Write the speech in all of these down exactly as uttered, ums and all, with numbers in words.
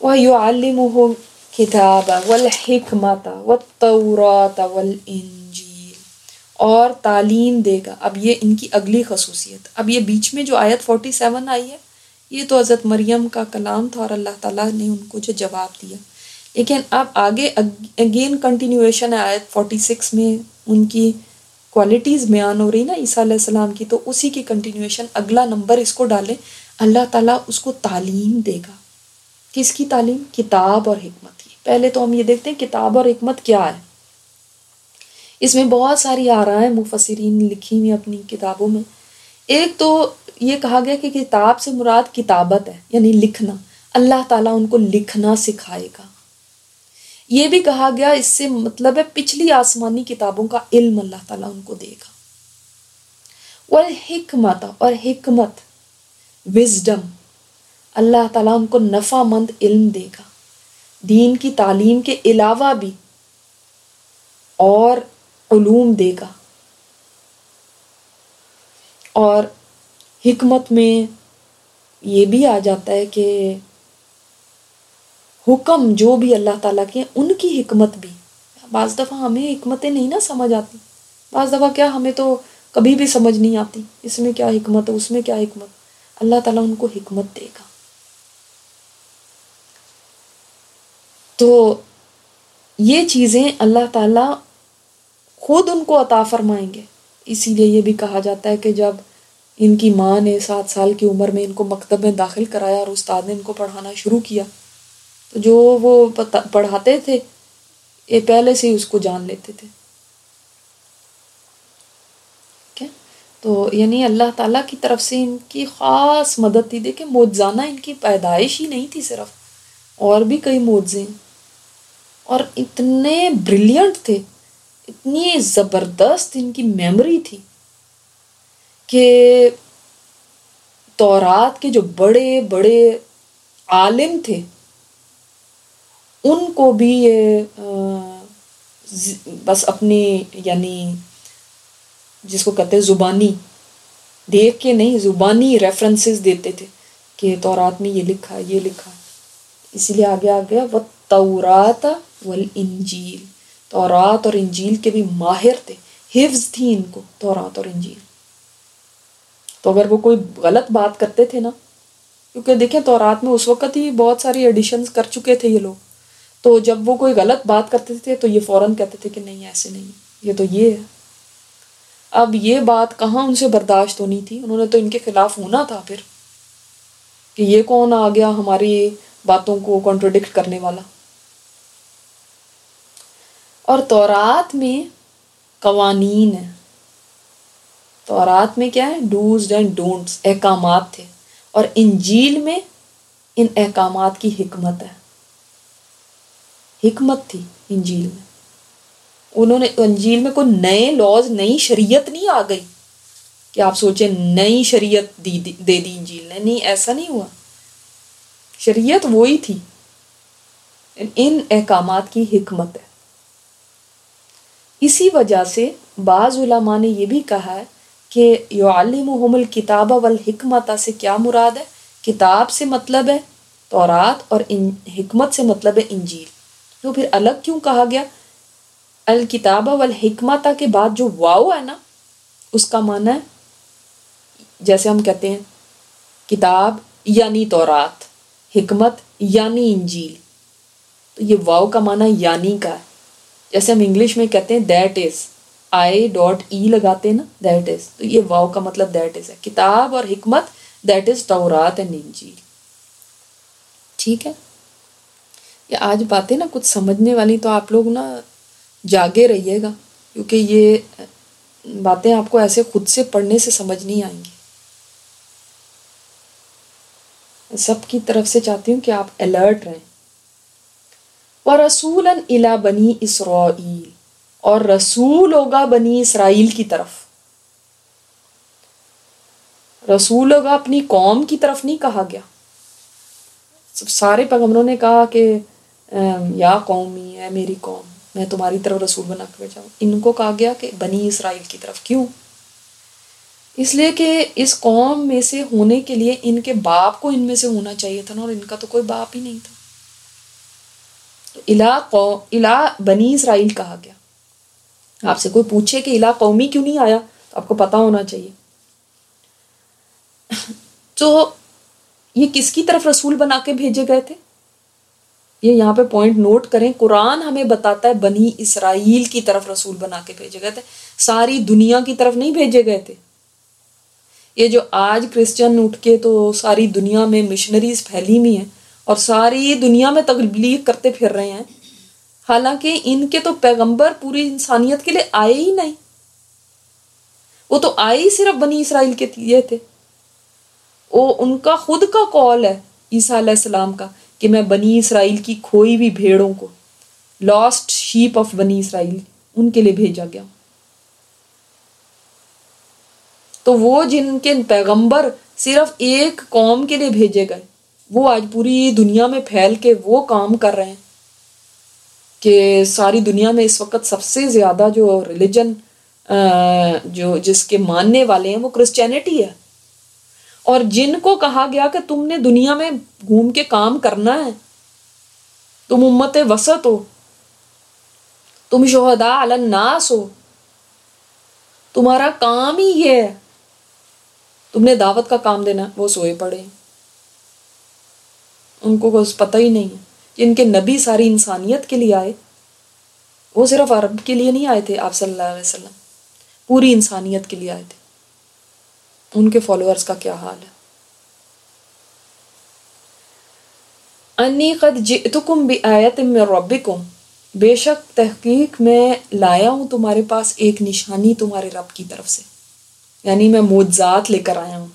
وَيُعَلِّمُهُ الْكِتَابَ وَالْحِكْمَةَ وَالتَّوْرَاةَ وَالْإِنْجِيلَ، اور تعلیم دے گا. اب یہ ان کی اگلی خصوصیت. اب یہ بیچ میں جو آیت فورٹی سیون آئی ہے یہ تو حضرت مریم کا کلام تھا اور اللہ تعالیٰ نے ان کو جو جواب دیا. لیکن اب آگے اگین کنٹینیویشن ہے آیت فورٹی سکس میں ان کی کوالٹیز بیان ہو رہی نا عیسیٰ علیہ السلام کی، تو اسی کی کنٹینیویشن اگلا نمبر اس کو ڈالیں. اللہ تعالیٰ اس کو تعلیم دے گا. کس کی تعلیم؟ کتاب اور حکمت کی. پہلے تو ہم یہ دیکھتے ہیں کتاب اور حکمت کیا ہے. اس میں بہت ساری آرائیں مفسرین لکھی ہوئی اپنی کتابوں میں. ایک تو یہ کہا گیا کہ کتاب سے مراد کتابت ہے، یعنی لکھنا. اللہ تعالیٰ ان کو لکھنا سکھائے گا. یہ بھی کہا گیا اس سے مطلب ہے پچھلی آسمانی کتابوں کا علم اللہ تعالیٰ ان کو دے گا. والحکمت، اور حکمت، وزڈم، اللہ تعالیٰ ان کو نفع مند علم دے گا. دین کی تعلیم کے علاوہ بھی اور علوم دے گا. اور حکمت میں یہ بھی آ جاتا ہے کہ حکم جو بھی اللہ تعالیٰ کے ان کی حکمت بھی. بعض دفعہ ہمیں حکمتیں نہیں نا سمجھ آتی. بعض دفعہ کیا ہمیں تو کبھی بھی سمجھ نہیں آتی اس میں کیا حکمت ہے اس میں کیا حکمت. اللہ تعالیٰ ان کو حکمت دے گا. تو یہ چیزیں اللہ تعالیٰ خود ان کو عطا فرمائیں گے. اسی لیے یہ بھی کہا جاتا ہے کہ جب ان کی ماں نے سات سال کی عمر میں ان کو مکتب میں داخل کرایا اور استاد نے ان کو پڑھانا شروع کیا تو جو وہ پڑھاتے تھے یہ پہلے سے ہی اس کو جان لیتے تھے. تو یعنی اللہ تعالیٰ کی طرف سے ان کی خاص مدد تھی. دیکھیں معجزانہ ان کی پیدائش ہی نہیں تھی صرف، اور بھی کئی معجزے ہیں. اور اتنے بریلینٹ تھے، اتنی زبردست ان کی میموری تھی کہ تورات کے جو بڑے بڑے عالم تھے ان کو بھی یہ بس اپنی یعنی جس کو کہتے ہیں زبانی دیکھ کے نہیں، زبانی ریفرنسز دیتے تھے کہ تورات میں یہ لکھا ہے یہ لکھا ہے. اسی لیے آگے آ گیا والتورات والانجیل. تورات اور انجیل کے بھی ماہر تھے، حفظ تھی ان کو تورات اور انجیل. تو اگر وہ کوئی غلط بات کرتے تھے نا، کیونکہ دیکھیں تورات میں اس وقت ہی بہت ساری ایڈیشنز کر چکے تھے یہ لوگ، تو جب وہ کوئی غلط بات کرتے تھے تو یہ فوراً کہتے تھے کہ نہیں ایسے نہیں، یہ تو یہ ہے. اب یہ بات کہاں ان سے برداشت ہونی تھی، انہوں نے تو ان کے خلاف ہونا تھا پھر کہ یہ کون آ گیا ہماری باتوں کو کنٹروڈکٹ کرنے والا. اور تورات میں قوانین ہیں. تورات میں کیا ہے؟ ڈوز اینڈ ڈونٹس، احکامات تھے. اور انجیل میں ان احکامات کی حکمت ہے. حکمت تھی انجیل میں. انہوں نے انجیل میں کوئی نئے لاز، نئی شریعت نہیں آ گئی کہ آپ سوچیں نئی شریعت دی دے دی انجیل نے. نہیں، ایسا نہیں ہوا. شریعت وہی تھی. ان احکامات کی حکمت ہے. اسی وجہ سے بعض علماء نے یہ بھی کہا ہے کہ یعلمہم الکتاب والحکمت سے کیا مراد ہے؟ کتاب سے مطلب ہے تورات اور حکمت سے مطلب ہے انجیل. تو پھر الگ کیوں کہا گیا؟ الکتاب والحکمت کے بعد جو واو ہے نا اس کا معنی ہے جیسے ہم کہتے ہیں کتاب یعنی تورات، حکمت یعنی انجیل. تو یہ واو کا معنی یعنی کا ہے. جیسے ہم انگلش میں کہتے ہیں that is, I dot E لگاتے ہیں نا، دیٹ از. تو یہ واو کا مطلب دیٹ از ہے. کتاب اور حکمت دیٹ از تورات اینڈ انجیل. ٹھیک ہے. یہ آج باتیں نا کچھ سمجھنے والی تو آپ لوگ نا جاگے رہیے گا، کیونکہ یہ باتیں آپ کو ایسے خود سے پڑھنے سے سمجھ نہیں آئیں گی. سب کی طرف سے چاہتی ہوں کہ آپ الرٹ رہیں. وَرَسُولًا إِلَى بَنِي إِسْرَائِيلَ، اور رسول ہوگا بنی اسرائیل کی طرف. رسول ہوگا اپنی قوم کی طرف نہیں کہا گیا. سارے پیغمبروں نے کہا کہ یا قومی، اے میری قوم، میں تمہاری طرف رسول بنا کے بھیجا ہوں. ان کو کہا گیا کہ بنی اسرائیل کی طرف. کیوں؟ اس لیے کہ اس قوم میں سے ہونے کے لیے ان کے باپ کو ان میں سے ہونا چاہیے تھا نا، اور ان کا تو کوئی باپ ہی نہیں تھا. تو الہ قو الہ بنی اسرائیل کہا گیا. آپ سے کوئی پوچھے کہ الہ قومی کیوں نہیں آیا تو آپ کو پتا ہونا چاہیے. تو یہ کس کی طرف رسول بنا کے بھیجے گئے تھے؟ یہ یہاں پہ پوائنٹ نوٹ کریں، قرآن ہمیں بتاتا ہے بنی اسرائیل کی طرف رسول بنا کے بھیجے گئے تھے، ساری دنیا کی طرف نہیں بھیجے گئے تھے. یہ جو آج کرسچن اٹھ کے تو ساری دنیا میں مشنریز پھیلی ہوئی ہیں اور ساری دنیا میں تبلیغ کرتے پھر رہے ہیں، حالانکہ ان کے تو پیغمبر پوری انسانیت کے لیے آئے ہی نہیں. وہ تو آئے ہی صرف بنی اسرائیل کے لیے تھے. وہ ان کا خود کا قول ہے عیسیٰ علیہ السلام کا کہ میں بنی اسرائیل کی کھوئی ہوئی بھیڑوں کو، لاسٹ شیپ آف بنی اسرائیل، ان کے لیے بھیجا گیا. تو وہ جن کے پیغمبر صرف ایک قوم کے لیے بھیجے گئے، وہ آج پوری دنیا میں پھیل کے وہ کام کر رہے ہیں کہ ساری دنیا میں اس وقت سب سے زیادہ جو ریلیجن جو جس کے ماننے والے ہیں وہ کرسچینٹی ہے. اور جن کو کہا گیا کہ تم نے دنیا میں گھوم کے کام کرنا ہے، تم امت وسط ہو، تم شہداء علی الناس ہو، تمہارا کام ہی یہ ہے، تم نے دعوت کا کام دینا، وہ سوئے پڑے. ان کو کچھ پتہ ہی نہیں ہے. جن کے نبی ساری انسانیت کے لیے آئے، وہ صرف عرب کے لیے نہیں آئے تھے، آپ صلی اللہ علیہ وسلم پوری انسانیت کے لیے آئے تھے. ان کے فالوورز کا کیا حال ہے؟ انی قد جئتکم بآیۃ من ربکم، بے شک تحقیق میں لایا ہوں تمہارے پاس ایک نشانی تمہارے رب کی طرف سے، یعنی میں معجزات لے کر آیا ہوں.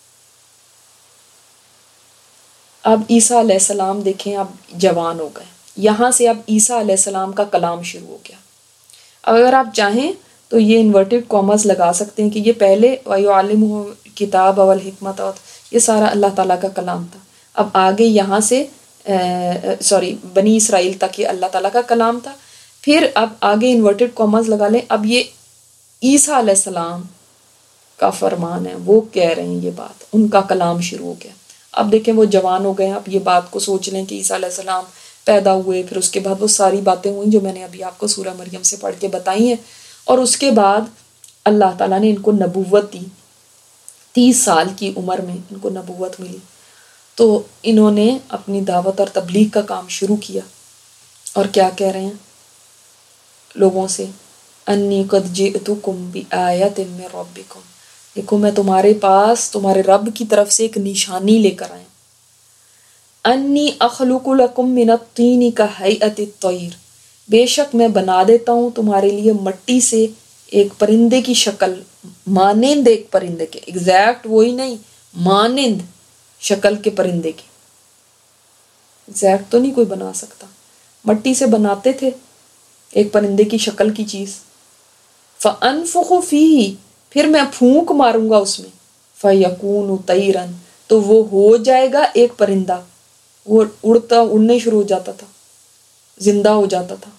اب عیسیٰ علیہ السلام دیکھیں اب جوان ہو گئے، یہاں سے اب عیسیٰ علیہ السلام کا کلام شروع ہو گیا. اگر آپ چاہیں تو یہ انورٹڈ کامرز لگا سکتے ہیں کہ یہ پہلے وَيُعَلِّمُهُ الْكِتَابَ وَالْحِکْمَةَ، یہ سارا اللہ تعالیٰ کا کلام تھا. اب آگے یہاں سے سوری بنی اسرائیل تک یہ اللہ تعالیٰ کا کلام تھا. پھر اب آگے انورٹڈ کامرز لگا لیں، اب یہ عیسیٰ علیہ السلام کا فرمان ہے، وہ کہہ رہے ہیں یہ بات، ان کا کلام شروع ہو گیا. اب دیکھیں وہ جوان ہو گئے ہیں. اب یہ بات کو سوچ لیں کہ عیسیٰ علیہ السلام پیدا ہوئے، پھر اس کے بعد وہ ساری باتیں ہوئیں جو میں نے ابھی آپ کو سورہ مریم سے پڑھ کے بتائی ہیں، اور اس کے بعد اللہ تعالیٰ نے ان کو نبوت دی. تیس سال کی عمر میں ان کو نبوت ملی. تو انہوں نے اپنی دعوت اور تبلیغ کا کام شروع کیا. اور کیا کہہ رہے ہیں لوگوں سے؟ انی قد جئتکم بآیۃ من ربکم، دیکھو میں تمہارے پاس تمہارے رب کی طرف سے ایک نشانی لے کر آیا. انی اخلق لکم من الطین کہیئۃ الطیر، بے شک میں بنا دیتا ہوں تمہارے لیے مٹی سے ایک پرندے کی شکل، مانند ایک پرندے کے، ایگزیکٹ وہی نہیں، مانند شکل کے پرندے کی. ایگزیکٹ تو نہیں کوئی بنا سکتا، مٹی سے بناتے تھے ایک پرندے کی شکل کی چیز. فَأَنفُخُ فِيهِ، پھر میں پھونک ماروں گا اس میں، فَيَكُونُ طَيْرًا، تو وہ ہو جائے گا ایک پرندہ، وہ اڑتا اڑنے شروع ہو جاتا تھا، زندہ ہو جاتا تھا.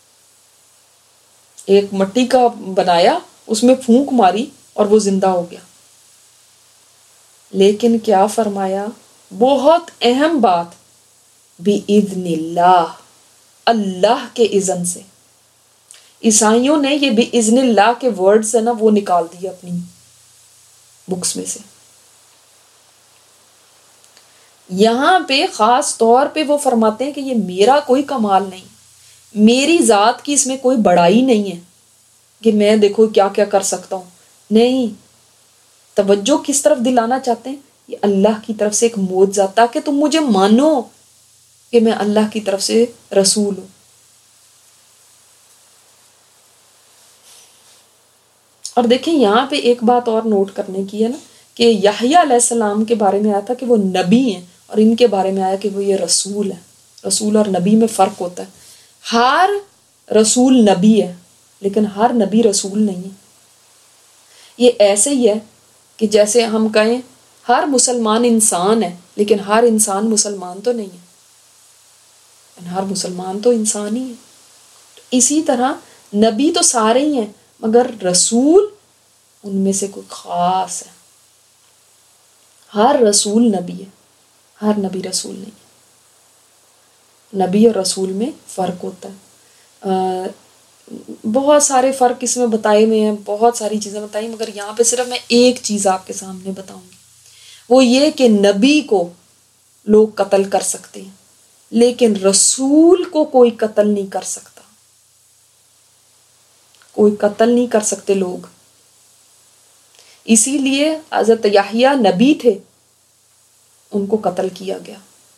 ایک مٹی کا بنایا، اس میں پھونک ماری اور وہ زندہ ہو گیا. لیکن کیا فرمایا؟ بہت اہم بات، بِإِذْنِ اللَّهِ، اللہ کے اذن سے. عیسائیوں نے یہ بِإِذْنِ اللہ کے ورڈز ہے نا وہ نکال دیے اپنی بکس میں سے. یہاں پہ خاص طور پہ وہ فرماتے ہیں کہ یہ میرا کوئی کمال نہیں، میری ذات کی اس میں کوئی بڑائی نہیں ہے کہ میں دیکھو کیا کیا کر سکتا ہوں. نہیں، توجہ کس طرف دلانا چاہتے ہیں؟ یہ اللہ کی طرف سے ایک معجزہ، تاکہ تم مجھے مانو کہ میں اللہ کی طرف سے رسول ہوں. اور دیکھیں یہاں پہ ایک بات اور نوٹ کرنے کی ہے نا، کہ یحییٰ علیہ السلام کے بارے میں آیا تھا کہ وہ نبی ہیں، اور ان کے بارے میں آیا کہ وہ یہ رسول ہے. رسول اور نبی میں فرق ہوتا ہے. ہر رسول نبی ہے لیکن ہر نبی رسول نہیں ہے. یہ ایسے ہی ہے کہ جیسے ہم کہیں ہر مسلمان انسان ہے لیکن ہر انسان مسلمان تو نہیں ہے، ہر مسلمان تو انسان ہی ہے. اسی طرح نبی تو سارے ہی ہیں مگر رسول ان میں سے کوئی خاص ہے. ہر رسول نبی ہے، ہر نبی رسول نہیں ہے. نبی اور رسول میں فرق ہوتا ہے. بہت سارے فرق اس میں بتائے ہوئے ہیں، بہت ساری چیزیں بتائی، مگر یہاں پہ صرف میں ایک چیز آپ کے سامنے بتاؤں گی، وہ یہ کہ نبی کو لوگ قتل کر سکتے ہیں لیکن رسول کو کوئی قتل نہیں کر سکتا. کوئی قتل نہیں کر سکتے لوگ. اسی لیے حضرت یحییٰ نبی تھے، ان کو قتل کیا گیا.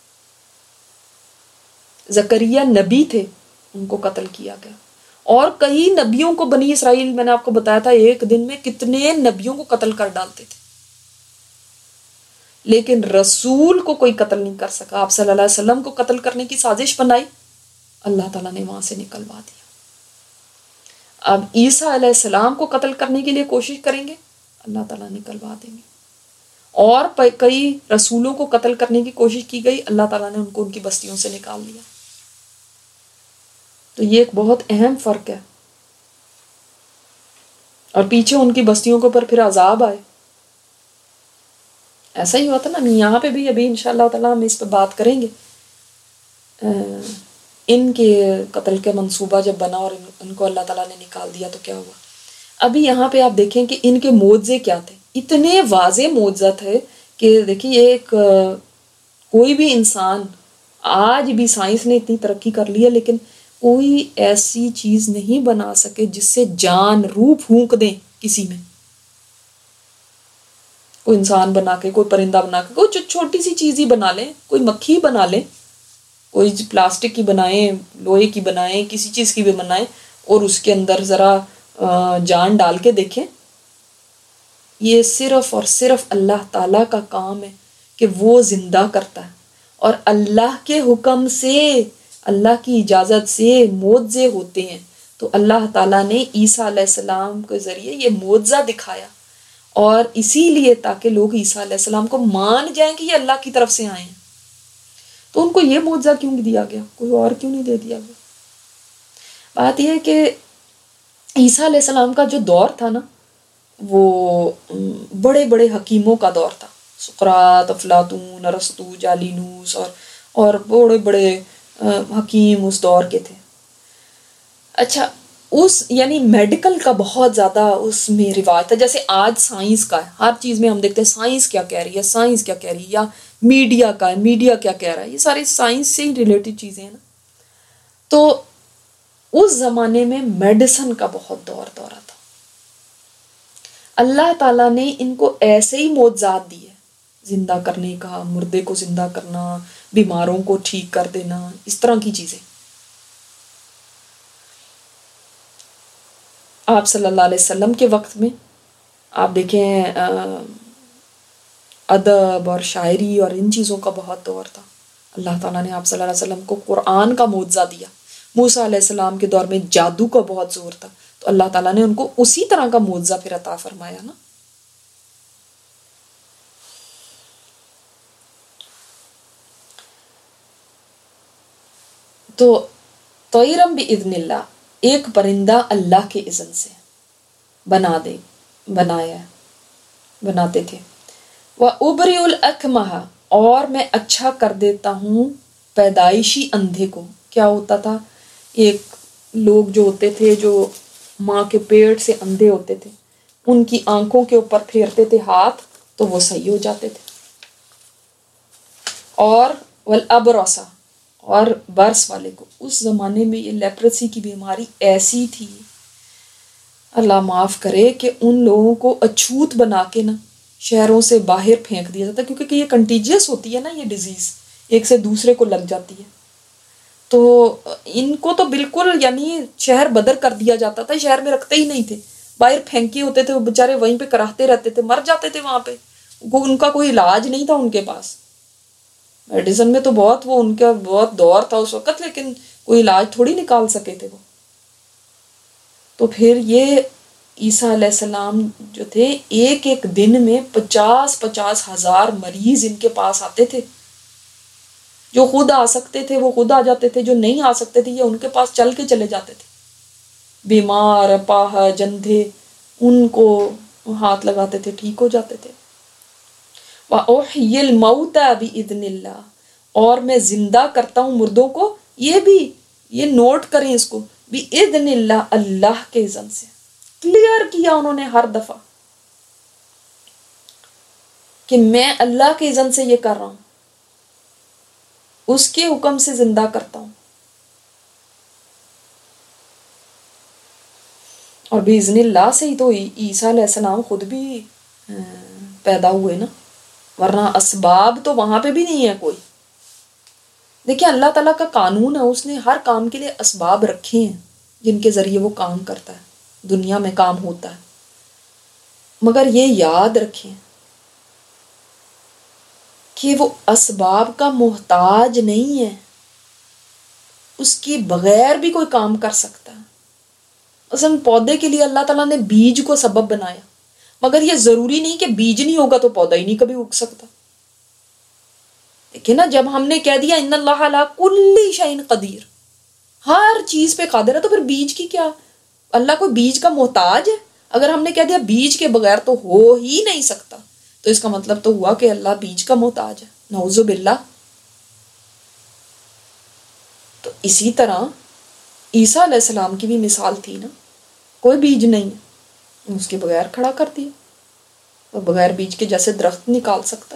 زکریا نبی تھے، ان کو قتل کیا گیا. اور کئی نبیوں کو بنی اسرائیل، میں نے آپ کو بتایا تھا ایک دن میں کتنے نبیوں کو قتل کر ڈالتے تھے، لیکن رسول کو کوئی قتل نہیں کر سکا. آپ صلی اللہ علیہ وسلم کو قتل کرنے کی سازش بنائی، اللہ تعالیٰ نے وہاں سے نکلوا دیا. اب عیسیٰ علیہ السلام کو قتل کرنے کے لیے کوشش کریں گے، اللہ تعالیٰ نکلوا دیں گے. اور کئی رسولوں کو قتل کرنے کی کوشش کی گئی، اللہ تعالیٰ نے ان کو ان کی بستیوں سے نکال دیا. تو یہ ایک بہت اہم فرق ہے. اور پیچھے ان کی بستیوں کے اوپر پھر عذاب آئے. ایسا ہی ہوتا نا یہاں پہ بھی. ابھی انشاءاللہ تعالیٰ ہم اس پہ بات کریں گے. ان کے قتل کے منصوبہ جب بنا اور ان کو اللہ تعالیٰ نے نکال دیا تو کیا ہوا. ابھی یہاں پہ آپ دیکھیں کہ ان کے معجزے کیا تھے. اتنے واضح معجزہ تھے کہ دیکھیں ایک کوئی بھی انسان، آج بھی سائنس نے اتنی ترقی کر لی ہے لیکن کوئی ایسی چیز نہیں بنا سکے جس سے جان روح پھونک دیں کسی میں. کوئی انسان بنا کے، کوئی پرندہ بنا کے، کوئی چھوٹی سی چیز ہی بنا لیں، کوئی مکھی بنا لیں، کوئی پلاسٹک کی بنائیں، لوہے کی بنائیں، کسی چیز کی بھی بنائیں اور اس کے اندر ذرا جان ڈال کے دیکھیں. یہ صرف اور صرف اللہ تعالیٰ کا کام ہے کہ وہ زندہ کرتا ہے، اور اللہ کے حکم سے، اللہ کی اجازت سے معجزے ہوتے ہیں. تو اللہ تعالیٰ نے عیسیٰ علیہ السلام کے ذریعے یہ معجزہ دکھایا، اور اسی لیے تاکہ لوگ عیسیٰ علیہ السلام کو مان جائیں کہ یہ اللہ کی طرف سے آئے ہیں. تو ان کو یہ معجزہ کیوں دیا گیا، کوئی اور کیوں نہیں دے دیا گیا؟ بات یہ ہے کہ عیسیٰ علیہ السلام کا جو دور تھا نا، وہ بڑے بڑے حکیموں کا دور تھا. سقراط، افلاطون، ارسطو، جالینوس اور اور بڑے بڑے حکیم اس دور کے تھے. اچھا، اس یعنی میڈیکل کا بہت زیادہ اس میں رواج تھا. جیسے آج سائنس کا ہے، ہر چیز میں ہم دیکھتے ہیں سائنس کیا کہہ رہی ہے، سائنس کیا کہہ رہی ہے، یا میڈیا کا ہے، میڈیا کیا کہہ رہا ہے. یہ ساری سائنس سے ہی ریلیٹڈ چیزیں ہیں نا. تو اس زمانے میں میڈیسن کا بہت دور دورہ تھا. اللہ تعالیٰ نے ان کو ایسے ہی معجزات دیے، زندہ کرنے کا، مردے کو زندہ کرنا، بیماروں کو ٹھیک کر دینا، اس طرح کی چیزیں. آپ صلی اللہ علیہ وسلم کے وقت میں آپ دیکھیں ادب اور شاعری اور ان چیزوں کا بہت دور تھا. اللہ تعالیٰ نے آپ صلی اللہ علیہ وسلم کو قرآن کا معجزہ دیا. موسیٰ علیہ السلام کے دور میں جادو کا بہت زور تھا، تو اللہ تعالیٰ نے ان کو اسی طرح کا معجزہ پھر عطا فرمایا نا. تو طیرم باذن اللہ، ایک پرندہ اللہ کے اذن سے بنا دے بنایا بناتے تھے. وَأُبْرِئُ الْأَكْمَحَ، اور میں اچھا کر دیتا ہوں پیدائشی اندھے کو. کیا ہوتا تھا، ایک لوگ جو ہوتے تھے جو ماں کے پیٹ سے اندھے ہوتے تھے، ان کی آنکھوں کے اوپر پھیرتے تھے ہاتھ تو وہ صحیح ہو جاتے تھے. اور والابرص، اور برس والے کو. اس زمانے میں یہ لیپریسی کی بیماری ایسی تھی، اللہ معاف کرے، کہ ان لوگوں کو اچھوت بنا کے نا شہروں سے باہر پھینک دیا جاتا، کیونکہ یہ کنٹیجیس ہوتی ہے نا، یہ ڈیزیز ایک سے دوسرے کو لگ جاتی ہے. تو ان کو تو بالکل یعنی شہر بدر کر دیا جاتا تھا، شہر میں رکھتے ہی نہیں تھے، باہر پھینکے ہوتے تھے، وہ بیچارے وہیں پہ کراہتے رہتے تھے، مر جاتے تھے وہاں پہ. ان کا کوئی علاج نہیں تھا ان کے پاس. میڈیسن میں تو بہت وہ ان کا بہت دور تھا اس وقت، لیکن کوئی علاج تھوڑی نکال سکے تھے وہ. تو پھر یہ عیسیٰ علیہ السلام جو تھے، ایک ایک دن میں پچاس پچاس ہزار مریض ان کے پاس آتے تھے. جو خود آ سکتے تھے وہ خود آ جاتے تھے، جو نہیں آ سکتے تھے یہ ان کے پاس چل کے چلے جاتے تھے. بیمار، اپاہج، اندھے، ان کو ہاتھ لگاتے تھے، ٹھیک ہو جاتے تھے. وَأُحْيِي الْمَوْتَى بِإِذْنِ اللَّهِ، اور میں زندہ کرتا ہوں مردوں کو یہ بھی یہ نوٹ کریں اس کو بھی اذن اللہ، اللہ کے اذن سے کلیئر کیا انہوں نے ہر دفعہ کہ میں اللہ کے اذن سے یہ کر رہا ہوں، اس کے حکم سے زندہ کرتا ہوں. اور باذن اللہ سے ہی تو عیسیٰ علیہ السلام خود بھی پیدا ہوئے نا، ورنہ اسباب تو وہاں پہ بھی نہیں ہے کوئی. دیکھیں اللہ تعالیٰ کا قانون ہے، اس نے ہر کام کے لیے اسباب رکھے ہیں جن کے ذریعے وہ کام کرتا ہے، دنیا میں کام ہوتا ہے. مگر یہ یاد رکھیں کہ وہ اسباب کا محتاج نہیں ہے، اس کے بغیر بھی کوئی کام کر سکتا ہے. مثلا پودے کے لیے اللہ تعالیٰ نے بیج کو سبب بنایا، مگر یہ ضروری نہیں کہ بیج نہیں ہوگا تو پودا ہی نہیں کبھی اگ سکتا. دیکھیں نا، جب ہم نے کہہ دیا ان اللہ علی کل شیء قدیر، ہر چیز پہ قادر ہے، تو پھر بیج کی کیا؟ اللہ کوئی بیج کا محتاج ہے؟ اگر ہم نے کہہ دیا بیج کے بغیر تو ہو ہی نہیں سکتا، تو اس کا مطلب تو ہوا کہ اللہ بیج کا محتاج ہے. نعوذ باللہ. تو اسی طرح عیسیٰ علیہ السلام کی بھی مثال تھی نا، کوئی بیج نہیں ہے، اس کے بغیر کھڑا کر دیا، اور بغیر بیج کے جیسے درخت نکال سکتا.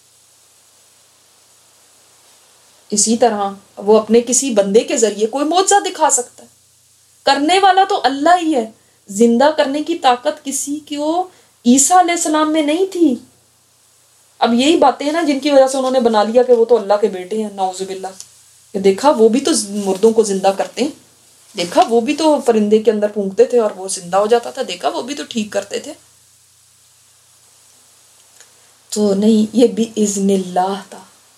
اسی طرح وہ اپنے کسی بندے کے ذریعے کوئی معجزہ دکھا سکتا ہے. کرنے والا تو اللہ ہی ہے، زندہ کرنے کی طاقت کسی کو عیسیٰ علیہ السلام میں نہیں تھی. اب یہی باتیں ہیں نا جن کی وجہ سے انہوں نے بنا لیا کہ وہ تو اللہ کے بیٹے ہیں. نعوذ باللہ. کہ دیکھا وہ بھی تو مردوں کو زندہ کرتے ہیں، دیکھا وہ بھی تو پرندے کے اندر پھونکتے تھے اور وہ زندہ ہو جاتا تھا، دیکھا وہ بھی تو ٹھیک کرتے تھے. تو نہیں، یہ بِإِذْنِ اللہ تھا.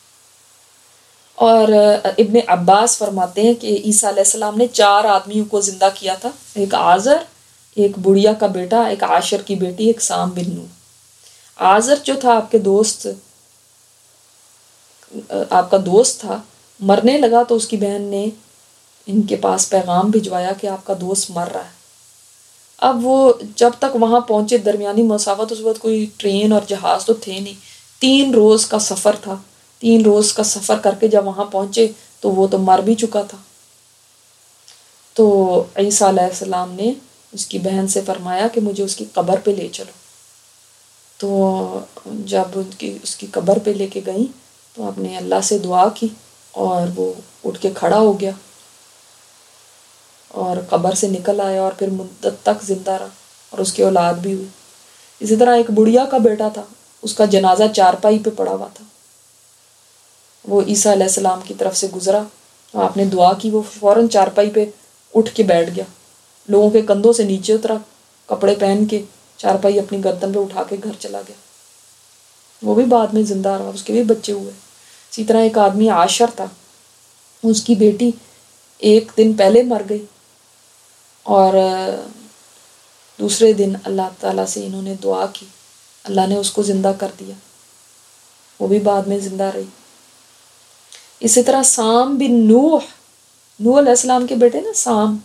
اور ابن عباس فرماتے ہیں کہ عیسیٰ علیہ السلام نے چار آدمیوں کو زندہ کیا تھا، ایک آزر، ایک بڑھیا کا بیٹا، ایک عاشر کی بیٹی، ایک سام بن نوح. آزر جو تھا آپ کے دوست آپ کا دوست تھا، مرنے لگا تو اس کی بہن نے ان کے پاس پیغام بھجوایا کہ آپ کا دوست مر رہا ہے. اب وہ جب تک وہاں پہنچے، درمیانی مسافت، اس وقت کوئی ٹرین اور جہاز تو تھے نہیں، تین روز کا سفر تھا. تین روز کا سفر کر کے جب وہاں پہنچے تو وہ تو مر بھی چکا تھا. تو عیسیٰ علیہ السلام نے اس کی بہن سے فرمایا کہ مجھے اس کی قبر پہ لے چلو. تو جب ان کی اس کی قبر پہ لے کے گئیں تو آپ نے اللہ سے دعا کی اور وہ اٹھ کے کھڑا ہو گیا اور قبر سے نکل آیا اور پھر مدت تک زندہ رہا اور اس کی اولاد بھی ہوئی. اسی طرح ایک بڑھیا کا بیٹا تھا، اس کا جنازہ چارپائی پہ پڑا ہوا تھا، وہ عیسیٰ علیہ السلام کی طرف سے گزرا تو آپ نے دعا کی، وہ فوراً چارپائی پہ اٹھ کے بیٹھ گیا، لوگوں کے کندھوں سے نیچے اترا، کپڑے پہن کے چارپائی اپنی گردن پہ اٹھا کے گھر چلا گیا. وہ بھی بعد میں زندہ رہا، اس کے بھی بچے ہوئے. اسی طرح ایک آدمی عاشر تھا، اس کی بیٹی ایک دن پہلے مر گئی اور دوسرے دن اللہ تعالیٰ سے انہوں نے دعا کی، اللہ نے اس کو زندہ کر دیا، وہ بھی بعد میں زندہ رہی. اسی طرح سام بن نوح، نوح علیہ السلام کے بیٹے نا سام،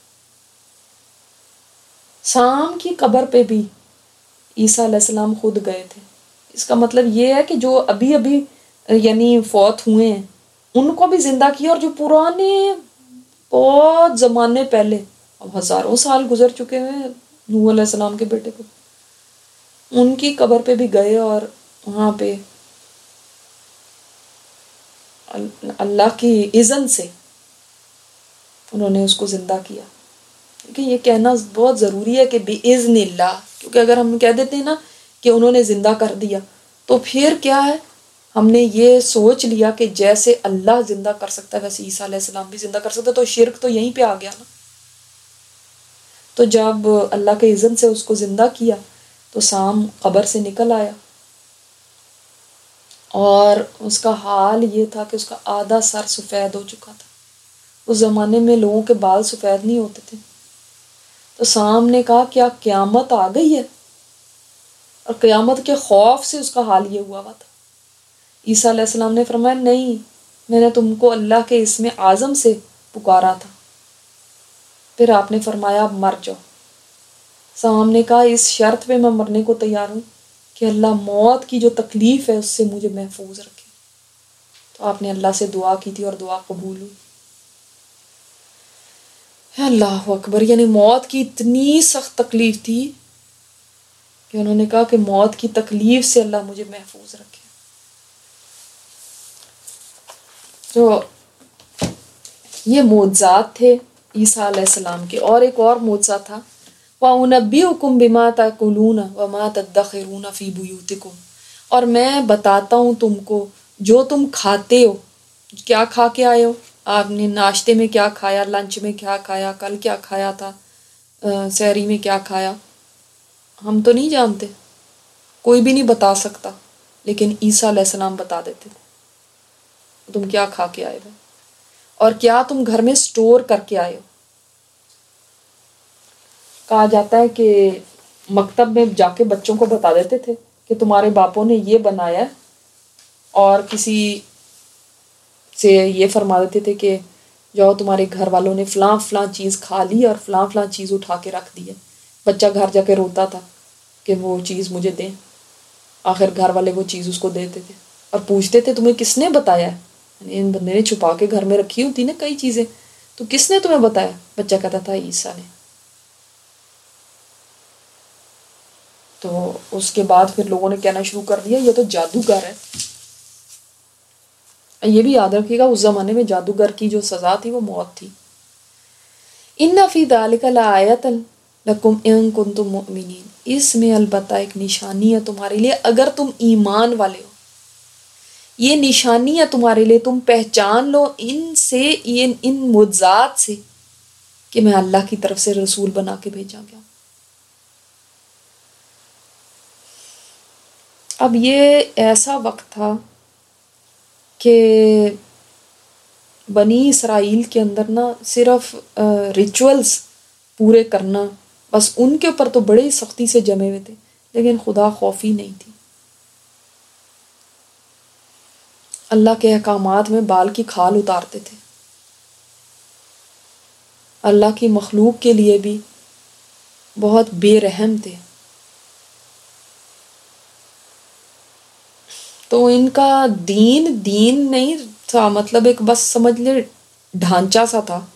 سام کی قبر پہ بھی عیسیٰ علیہ السلام خود گئے تھے. اس کا مطلب یہ ہے کہ جو ابھی ابھی یعنی فوت ہوئے ہیں ان کو بھی زندہ کیا، اور جو پرانے بہت زمانے پہلے، اب ہزاروں سال گزر چکے ہیں نوح علیہ السلام کے بیٹے کو، ان کی قبر پہ بھی گئے اور وہاں پہ اللہ کی اذن سے انہوں نے اس کو زندہ کیا. کیونکہ یہ کہنا بہت ضروری ہے کہ بِإِذْنِ اللہ، کیونکہ اگر ہم کہہ دیتے ہیں نا کہ انہوں نے زندہ کر دیا تو پھر کیا ہے، ہم نے یہ سوچ لیا کہ جیسے اللہ زندہ کر سکتا ہے ویسے عیسیٰ علیہ السلام بھی زندہ کر سکتا ہے، تو شرک تو یہیں پہ آ گیا نا. تو جب اللہ کے اذن سے اس کو زندہ کیا تو سام قبر سے نکل آیا اور اس کا حال یہ تھا کہ اس کا آدھا سر سفید ہو چکا تھا. اس زمانے میں لوگوں کے بال سفید نہیں ہوتے تھے. تو سام نے کہا کیا قیامت آ گئی ہے، اور قیامت کے خوف سے اس کا حال یہ ہوا ہوا تھا. عیسیٰ علیہ السلام نے فرمایا نہیں، میں نے تم کو اللہ کے اسم اعظم سے پکارا تھا. پھر آپ نے فرمایا اب مر جاؤ. سام نے کہا اس شرط پہ میں مرنے کو تیار ہوں کہ اللہ موت کی جو تکلیف ہے اس سے مجھے محفوظ رکھے. تو آپ نے اللہ سے دعا کی تھی اور دعا قبول ہوئی. اللہ اکبر، یعنی موت کی اتنی سخت تکلیف تھی کہ انہوں نے کہا کہ موت کی تکلیف سے اللہ مجھے محفوظ رکھے. تو یہ معجزات تھے عیسیٰ علیہ السلام کے. اور ایک اور معجزہ تھا، وَأُنَبِّئُكُم بِمَا تَأْكُلُونَ وَمَا تَدَّخِرُونَ فِي بُيُوتِكُمْ، اور میں بتاتا ہوں تم کو جو تم کھاتے ہو، کیا کھا کے آئے ہو، آپ نے ناشتے میں کیا کھایا، لنچ میں کیا کھایا، کل کیا کھایا تھا، سحری میں کیا کھایا. ہم تو نہیں جانتے، کوئی بھی نہیں بتا سکتا، لیکن عیسیٰ علیہ السلام بتا دیتے تھے تم کیا کھا کے آئے ہو اور کیا تم گھر میں سٹور کر کے آئے ہو. کہا جاتا ہے کہ مکتب میں جا کے بچوں کو بتا دیتے تھے کہ تمہارے باپوں نے یہ بنایا ہے، اور کسی سے یہ فرما دیتے تھے کہ جاؤ تمہارے گھر والوں نے فلاں فلاں چیز کھا لی اور فلاں فلاں چیز اٹھا کے رکھ دی ہے. بچہ گھر جا کے روتا تھا کہ وہ چیز مجھے دیں. آخر گھر والے وہ چیز اس کو دیتے تھے اور پوچھتے تھے تمہیں کس نے بتایا ہے، یعنی ان بندے نے چھپا کے گھر میں رکھی ہوتی نا کئی چیزیں، تو کس نے تمہیں بتایا؟ بچہ کہتا تھا عیسیٰ نے. تو اس کے بعد پھر لوگوں نے کہنا شروع کر دیا یہ تو جادوگر ہے. یہ بھی یاد رکھیے گا اس زمانے میں جادوگر کی جو سزا تھی وہ موت تھی. ان فی ذلک لآیۃ لکم ان کنتم مؤمنین، اس میں البتہ ایک نشانی ہے تمہارے لیے اگر تم ایمان والے ہو. یہ نشانی ہے تمہارے لیے، تم پہچان لو ان سے، ان ان معجزات سے کہ میں اللہ کی طرف سے رسول بنا کے بھیجا گیا. اب یہ ایسا وقت تھا کہ بنی اسرائیل کے اندر نا صرف ریچولز پورے کرنا بس ان کے اوپر تو بڑی سختی سے جمے ہوئے تھے، لیکن خدا خوفی نہیں تھی. اللہ کے احکامات میں بال کی کھال اتارتے تھے. اللہ کی مخلوق کے لیے بھی بہت بے رحم تھے. تو ان کا دین دین نہیں تھا، مطلب ایک بس سمجھ لے ڈھانچہ سا تھا.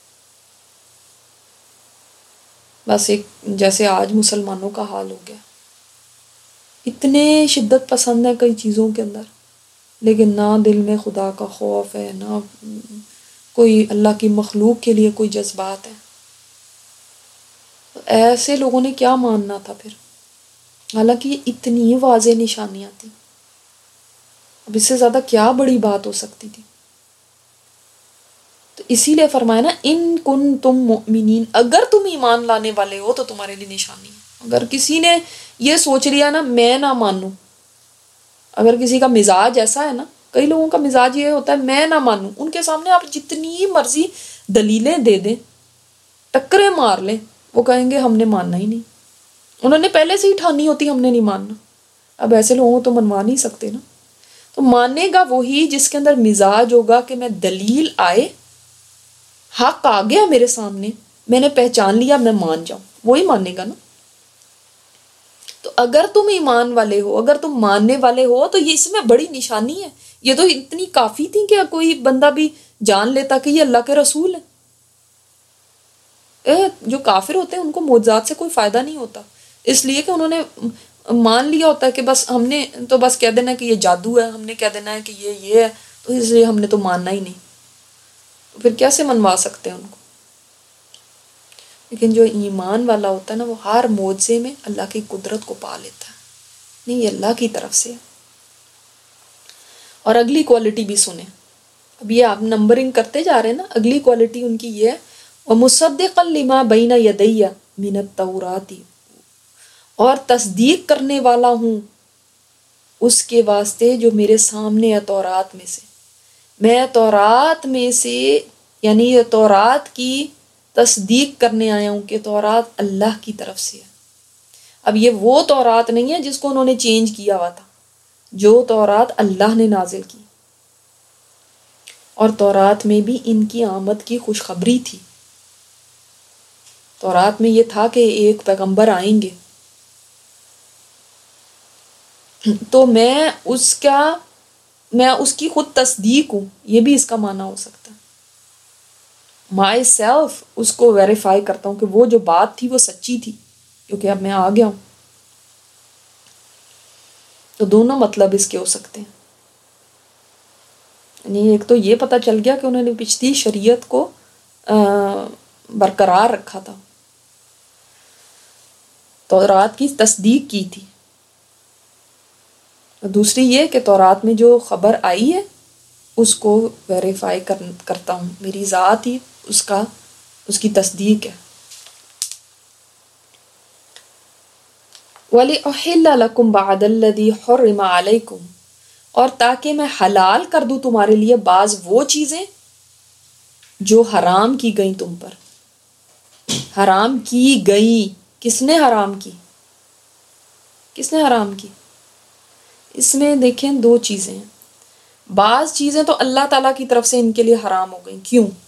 بس ایک جیسے آج مسلمانوں کا حال ہو گیا، اتنے شدت پسند ہیں کئی چیزوں کے اندر، لیکن نہ دل میں خدا کا خوف ہے، نہ کوئی اللہ کی مخلوق کے لیے کوئی جذبات ہے. ایسے لوگوں نے کیا ماننا تھا پھر، حالانکہ یہ اتنی واضح نشانیاں تھیں. اب اس سے زیادہ کیا بڑی بات ہو سکتی تھی. تو اسی لیے فرمایا نا ان کن تم مؤمنین، اگر تم ایمان لانے والے ہو تو تمہارے لیے نشانی ہے. اگر کسی نے یہ سوچ لیا نا میں نہ مانوں، اگر کسی کا مزاج ایسا ہے نا، کئی لوگوں کا مزاج یہ ہوتا ہے میں نہ مانوں، ان کے سامنے آپ جتنی مرضی دلیلیں دے دیں، ٹکریں مار لیں، وہ کہیں گے ہم نے ماننا ہی نہیں. انہوں نے پہلے سے ہی ٹھانی ہوتی ہم نے نہیں ماننا. اب ایسے لوگوں کو تو منوا نہیں سکتے نا. تو مانے گا وہی جس کے اندر مزاج ہوگا کہ میں دلیل آئے، حق آ گیا میرے سامنے، میں نے پہچان لیا، میں مان جاؤں، وہی مانے گا نا. تو اگر تم ایمان والے ہو، اگر تم ماننے والے ہو تو یہ اس میں بڑی نشانی ہے. یہ تو اتنی کافی تھی کہ کوئی بندہ بھی جان لیتا کہ یہ اللہ کے رسول ہے. جو کافر ہوتے ہیں ان کو معجزات سے کوئی فائدہ نہیں ہوتا، اس لیے کہ انہوں نے مان لیا ہوتا ہے کہ بس ہم نے تو بس کہہ دینا کہ یہ جادو ہے، ہم نے کہہ دینا ہے کہ یہ یہ ہے، تو اس لیے ہم نے تو ماننا ہی نہیں. تو پھر کیسے منوا سکتے ہیں ان کو. لیکن جو ایمان والا ہوتا ہے نا وہ ہر معجزے میں اللہ کی قدرت کو پا لیتا ہے، نہیں یہ اللہ کی طرف سے. اور اگلی کوالٹی بھی سنیں، اب یہ آپ نمبرنگ کرتے جا رہے ہیں نا، اگلی کوالٹی ان کی یہ ہے وَمُصَدِّقًا لِمَا بَيْنَ يَدَيَّ مِنَ التَّوْرَاتِ، اور تصدیق کرنے والا ہوں اس کے واسطے جو میرے سامنے ہے تورات میں سے. میں تورات میں سے یعنی یہ تورات کی تصدیق کرنے آیا ہوں کہ تورات اللہ کی طرف سے ہے. اب یہ وہ تورات نہیں ہے جس کو انہوں نے چینج کیا ہوا تھا، جو تورات اللہ نے نازل کی. اور تورات میں بھی ان کی آمد کی خوشخبری تھی. تورات میں یہ تھا کہ ایک پیغمبر آئیں گے، تو میں اس کا میں اس کی خود تصدیق ہوں، یہ بھی اس کا معنی ہو سکتا ہے. مائی سیلف اس کو ویریفائی کرتا ہوں کہ وہ جو بات تھی وہ سچی تھی، کیونکہ اب میں آ گیا ہوں۔ تو دونوں مطلب اس کے ہو سکتے ہیں، یعنی ایک تو یہ پتہ چل گیا کہ انہوں نے پچھلی شریعت کو برقرار رکھا تھا، تورات کی تصدیق کی تھی، دوسری یہ کہ تورات میں جو خبر آئی ہے اس کو ویریفائی کرتا ہوں، میری ذات ہی اس کا اس کی تصدیق ہے۔ وَلِأُحِلَّ لَكُمْ بَعْدَ الَّذِي حُرِّمَ عَلَيْكُمْ، اور تاکہ میں حلال کر دوں تمہارے لیے بعض وہ چیزیں جو حرام کی گئیں تم پر۔ حرام کی گئی، کس نے حرام کی؟ کس نے حرام کی؟ اس میں دیکھیں دو چیزیں ہیں، بعض چیزیں تو اللہ تعالیٰ کی طرف سے ان کے لیے حرام ہو گئیں، کیوں؟